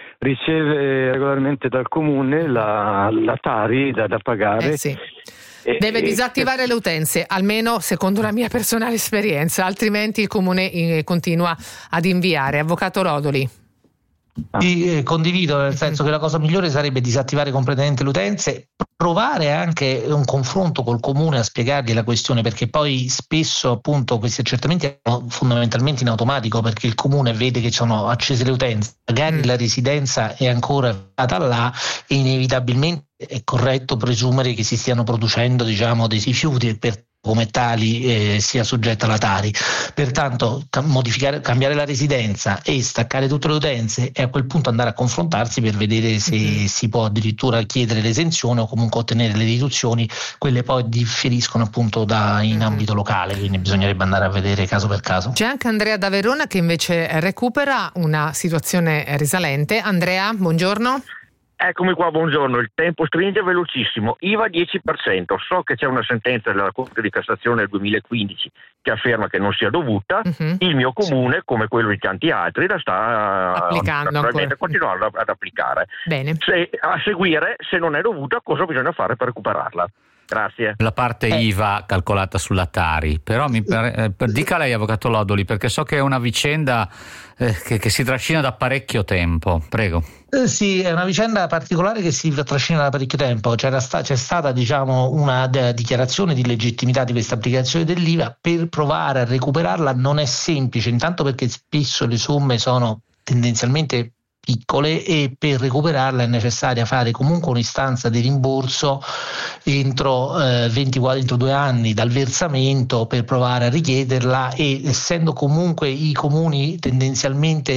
riceve regolarmente dal comune la, la Tari da, da pagare. Eh sì. Deve disattivare le utenze, almeno secondo la mia personale esperienza, altrimenti il comune eh, continua ad inviare. Avvocato Rodoli. Sì, eh, condivido, nel senso che la cosa migliore sarebbe disattivare completamente le utenze, provare anche un confronto col comune a spiegargli la questione, perché poi spesso appunto questi accertamenti sono fondamentalmente in automatico, perché il comune vede che sono accese le utenze, magari mm. la residenza è ancora stata là e inevitabilmente è corretto presumere che si stiano producendo, diciamo, dei rifiuti e per come tali eh, sia soggetta alla Tari. Pertanto modificare, cambiare la residenza e staccare tutte le utenze e a quel punto andare a confrontarsi per vedere se mm-hmm. si può addirittura chiedere l'esenzione o comunque ottenere le riduzioni. Quelle poi differiscono appunto da in mm-hmm. ambito locale, quindi bisognerebbe andare a vedere caso per caso. C'è anche Andrea da Verona che invece recupera una situazione risalente. Andrea, buongiorno. Eccomi qua, buongiorno. Il tempo stringe, velocissimo. I V A dieci per cento. So che c'è una sentenza della Corte di Cassazione del duemilaquindici che afferma che non sia dovuta. Uh-huh. Il mio comune, come quello di tanti altri, la sta applicando, naturalmente continuando ad applicare. Bene. Se, a seguire, se non è dovuta, cosa bisogna fare per recuperarla? Grazie. La parte eh. I V A calcolata sulla Tari, però mi pare, eh, dica lei, avvocato Lodoli, perché so che è una vicenda eh, che, che si trascina da parecchio tempo. Prego. Eh sì, è una vicenda particolare che si trascina da parecchio tempo. C'era sta, c'è stata, diciamo, una de- dichiarazione di legittimità di questa applicazione dell'I V A. Per provare a recuperarla non è semplice, intanto perché spesso le somme sono tendenzialmente piccole e per recuperarla è necessaria fare comunque un'istanza di rimborso entro eh, ventiquattro entro due anni dal versamento per provare a richiederla, e essendo comunque i comuni tendenzialmente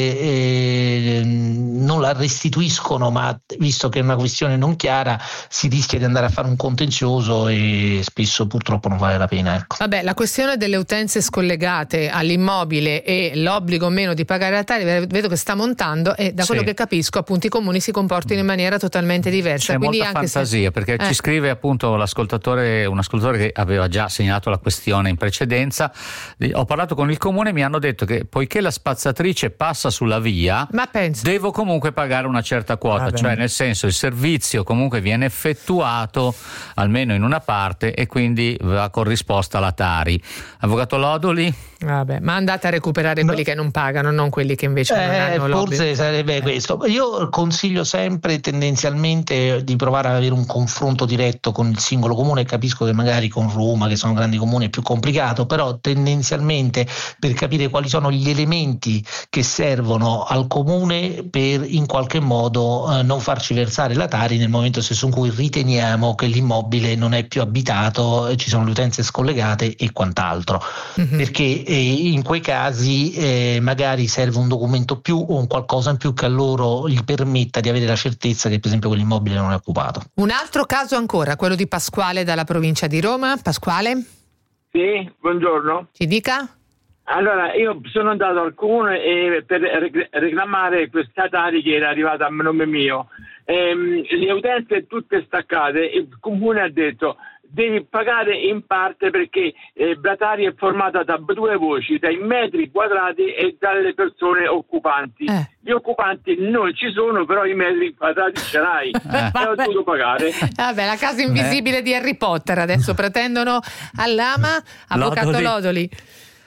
eh, non la restituiscono, ma visto che è una questione non chiara si rischia di andare a fare un contenzioso e spesso purtroppo non vale la pena, ecco. Vabbè, la questione delle utenze scollegate all'immobile e l'obbligo o meno di pagare la Tari vedo che sta montando, e da quello che capisco appunto i comuni si comportino in maniera totalmente diversa. C'è Quindi molta anche fantasia se... perché eh. ci scrive appunto l'ascoltatore, un ascoltatore che aveva già segnalato la questione in precedenza. Ho parlato con il comune e mi hanno detto che poiché la spazzatrice passa sulla via, ma penso. devo comunque pagare una certa quota, ah, cioè nel senso il servizio comunque viene effettuato almeno in una parte e quindi va corrisposta la Tari. Avvocato Lodoli? Vabbè, ma andate a recuperare no. quelli che non pagano, non quelli che invece non eh, hanno l'obbligo. Forse sarebbe questo. Io consiglio sempre tendenzialmente di provare ad avere un confronto diretto con il singolo comune. Capisco che magari con Roma, che sono grandi comuni, è più complicato, però tendenzialmente per capire quali sono gli elementi che servono al comune per in qualche modo eh, non farci versare la Tari nel momento stesso in cui riteniamo che l'immobile non è più abitato, ci sono le utenze scollegate e quant'altro, mm-hmm. perché eh, in quei casi eh, magari serve un documento più o un qualcosa in più che a loro gli permetta di avere la certezza che per esempio quell'immobile non è occupato. Un altro caso ancora, quello di Pasquale dalla provincia di Roma. Pasquale? Sì, buongiorno. Ci dica. Allora, io sono andato al comune e per reclamare questa Tari che era arrivata a nome mio. Ehm, le utenze tutte staccate, il comune ha detto devi pagare in parte perché eh, la Tari è formata da due voci, dai metri quadrati e dalle persone occupanti. Eh. Gli occupanti non ci sono, però i metri quadrati ce l'hai, eh. e ho dovuto pagare. Vabbè, la casa invisibile eh. di Harry Potter, adesso pretendono all'ama. Avvocato Lodoli.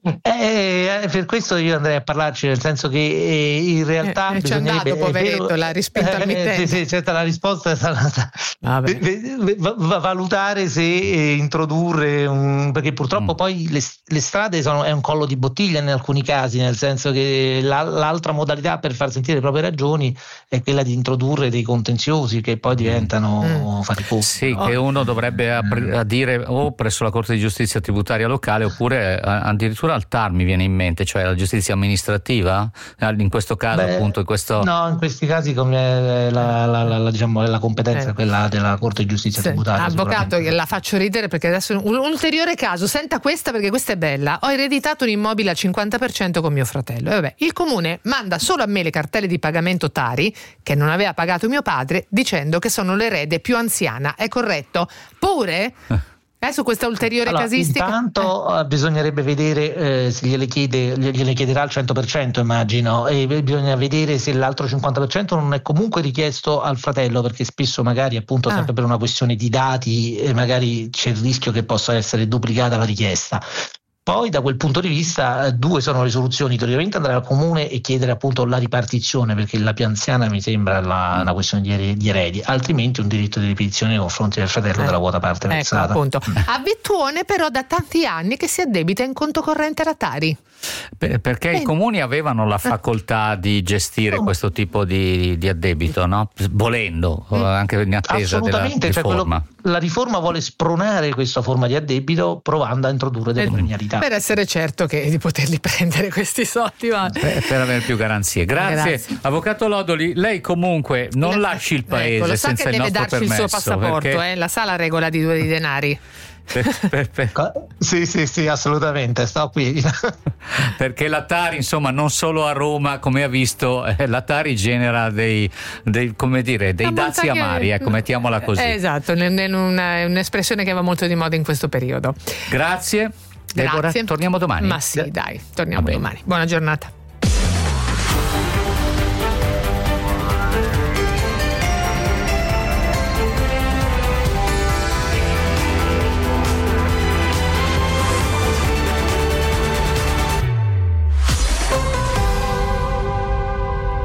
Eh, per questo io andrei a parlarci, nel senso che eh, in realtà eh, bisognerebbe, c'è andato, poveretto, vero, l'ha respinto al eh, mittente. sì, sì, certo, la risposta è stata valutare se eh, introdurre un, perché purtroppo mm. poi le, le strade sono, è un collo di bottiglia in alcuni casi, nel senso che la, l'altra modalità per far sentire le proprie ragioni è quella di introdurre dei contenziosi che poi diventano mm. faticosi. Sì, no? Che uno dovrebbe apri- a dire o presso la Corte di Giustizia tributaria locale oppure addirittura al T A R, mi viene in mente, cioè la giustizia amministrativa, in questo caso. Beh, appunto in questo... no, in questi casi come la, la, la, la, diciamo, la competenza eh. quella della Corte di Giustizia sì. tributaria. Avvocato, la faccio ridere perché adesso un, un ulteriore caso, senta questa perché questa è bella. Ho ereditato un immobile al cinquanta per cento con mio fratello e vabbè, il comune manda solo a me le cartelle di pagamento Tari che non aveva pagato mio padre, dicendo che sono l'erede più anziana. È corretto? Pure? Eh, su questa ulteriore allora, casistica? Intanto eh. bisognerebbe vedere eh, se gliele, chiede, gliele chiederà al cento per cento, immagino, e bisogna vedere se l'altro cinquanta per cento non è comunque richiesto al fratello, perché spesso magari appunto ah. sempre per una questione di dati eh, magari c'è il rischio che possa essere duplicata la richiesta. Poi da quel punto di vista due sono le soluzioni: teoricamente andare al comune e chiedere appunto la ripartizione, perché la più anziana mi sembra la, una questione di, di eredi, altrimenti un diritto di ripetizione nei confronti del fratello eh. della quota parte versata. Ecco, appunto. A Vittuone però da tanti anni che si addebita in conto corrente la Tari. Per, perché Bene. I comuni avevano la facoltà di gestire oh. questo tipo di, di addebito, no? Volendo, mm. anche in attesa della riforma. Cioè quello, la riforma vuole spronare questa forma di addebito provando a introdurre delle premialità. Per essere certo che di poterli prendere questi soldi. Ma... Per, per avere più garanzie. Grazie. Grazie. Avvocato Lodoli, lei comunque non Le, lasci il paese ecco, lo sa senza che il deve nostro darci permesso. Il suo passaporto, perché... eh? La sa la regola di due di denari. Per, per, per... Sì, sì, sì, assolutamente, sto qui. Perché la Tari, insomma, non solo a Roma, come ha visto, eh, la Tari genera dei, dei come dire, dei la dazi montagna... amari, ecco, mettiamola così. Eh, esatto, è una, un'espressione che va molto di moda in questo periodo. Grazie. Grazie. Deborah, torniamo domani. Ma sì, dai, torniamo domani. Buona giornata.